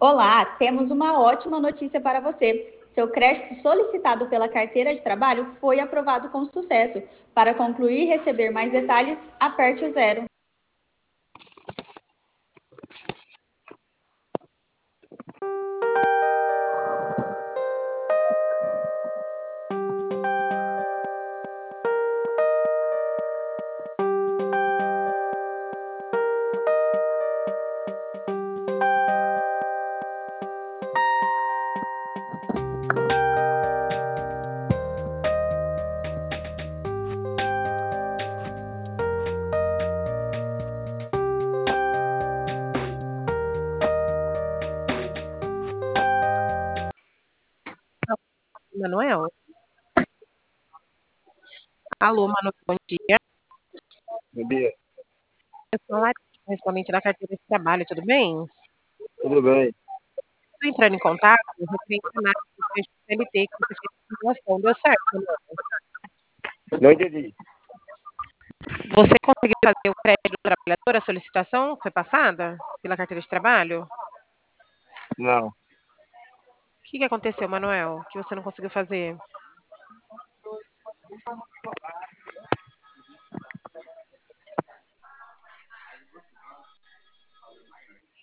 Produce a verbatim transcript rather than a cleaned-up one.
Olá, temos uma ótima notícia para você. Seu crédito solicitado pela carteira de trabalho foi aprovado com sucesso. Para concluir e receber mais detalhes, aperte o zero. Manuel? Alô, Manuel, bom dia. Bom dia, Eu sou a Larissa, correspondente da carteira de trabalho, tudo bem? tudo bem? Estou entrando em contato referente à análise do crédito C L T que você fez a simulação. Deu certo, Manuel? Não entendi. Você conseguiu fazer o crédito do trabalhador, a solicitação foi passada pela carteira de trabalho? Não, O que que aconteceu, Manuel, que você não conseguiu fazer?